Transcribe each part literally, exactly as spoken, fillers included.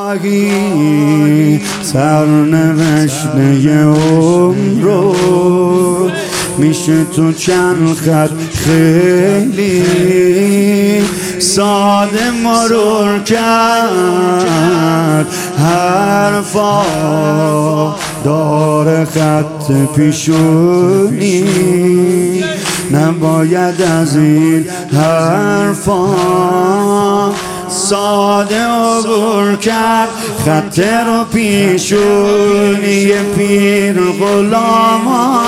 گاهی سرنوشت عمر رو میشه تو چند خط خیلی ساده مرور کرد. حرفا داره خط پیشونی، نباید از این حرفا ساده عبور کرد. خط رو پیشونی پیر غلاما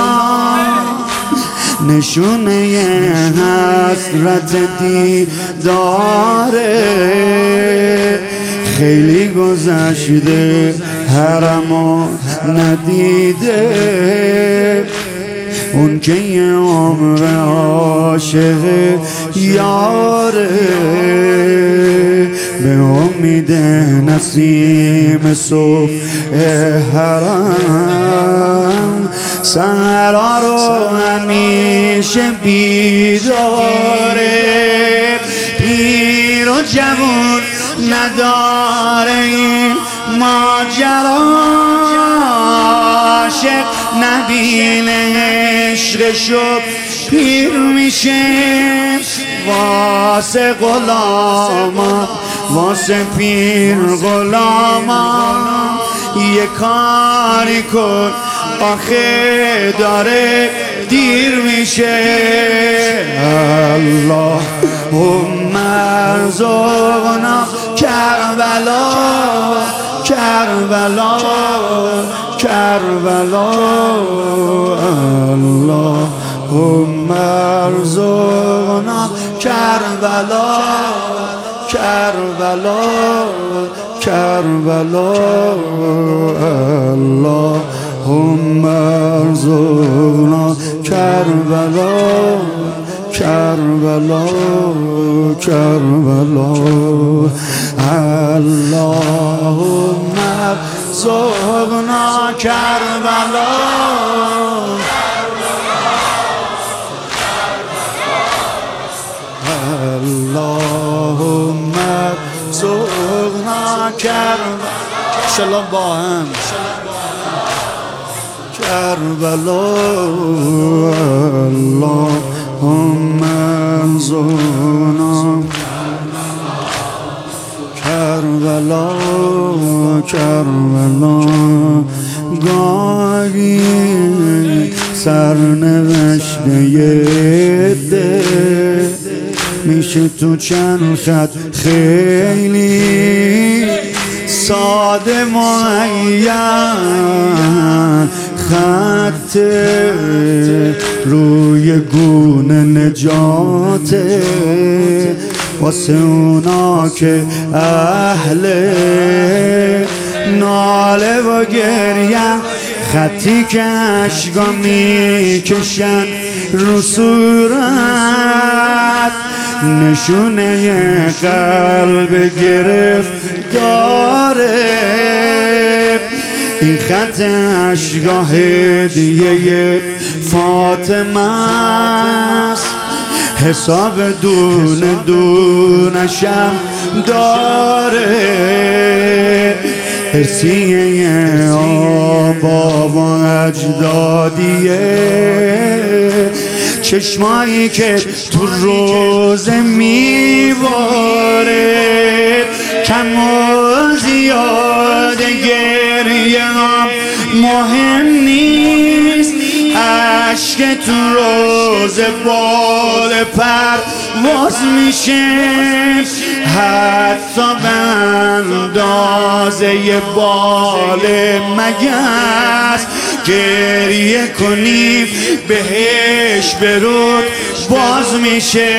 نشونه حسرت دیداره. خیلی گذشته حرمو ندیده، اون که یه عمر عاشق یاره. به امید نسیم صبح حرم سهرا رو همیشه بیداره. پیر و جوون نداره این ماجرا، عاشق نبینه عشقشو پیر میشه. واسه غلاما واسه پیر غلاما یه کاری کن آخه داره دیر میشه. اللهم ارزقنا کربلا کربلا کربلا. اللهم ارزقنا کربلا کربلا کربلا. اللهم ارزقنا کربلا کربلا کربلا. اللهم ارزقنا کربلا اللهم ارزقنا کربلا. شلون با هم کربلا. اللهم ارزقنا کربلا کربلا. گاهی سرنوشت یه دل میشه تو چند خط خیلی ساده معین. خط روی گونه نجاته واسه اونا که اهل ناله و گریه. خطی که اشکا میکشن رو صورت نشونه قلب گرفت داره. این خط اشکا هدیه فاطمه است، حساب دونه دونشم داره. حسیه آبا و اجدادیه، چشمایی که تو روزه میباره. کم و زیاد گریه هم مهم نیست، عشق تو روزه بال پرواز میشه. حتی به اندازه بال مگس گریه کنیم بهش برود باز میشه.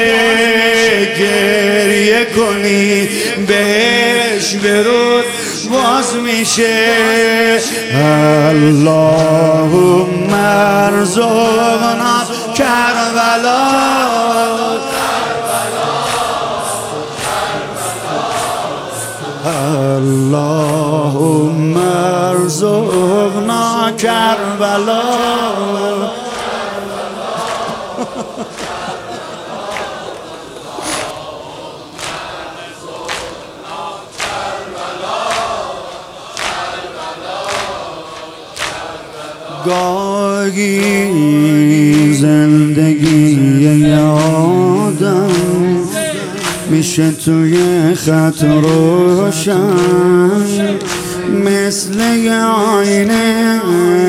گریه کنیم بهش برود باز میشه. اللهم ارزقنا کربلا اللهم ارزقنا کربلا. گاهی زندگی یادم میشه توی خط روشن، مثل یه آینه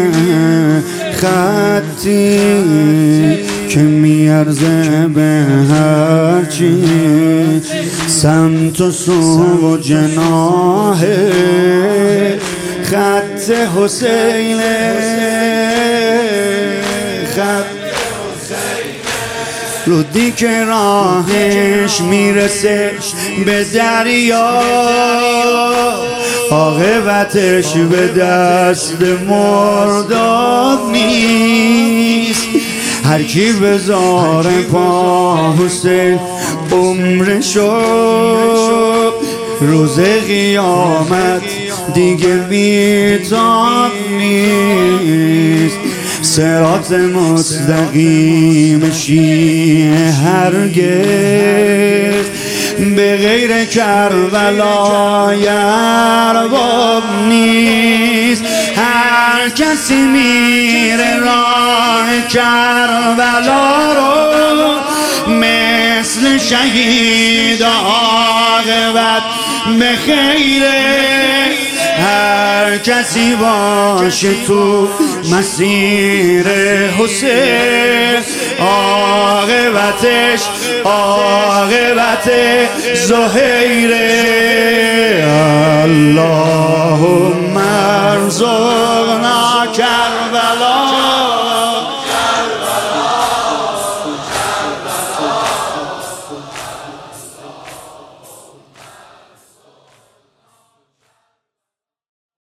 خطی که میارزه به هرچی سمت و سو و جناح خط حسینه. خط رودی که راهش میرسه به دریا، عاقبتش به دست مرداب نیست. هر کی بذاره پا حسین عمرشو، روز قیامت دیگه بیتاب نیست. صراط مستقیم شیعه هرگز به غیر کربلای ارباب نیست. هر کسی میره راه کربلا رو مثل شهید عاقبت به خیره. هر کسی باشه تو مسیر حسین عاقبتش عاقبت زهیره.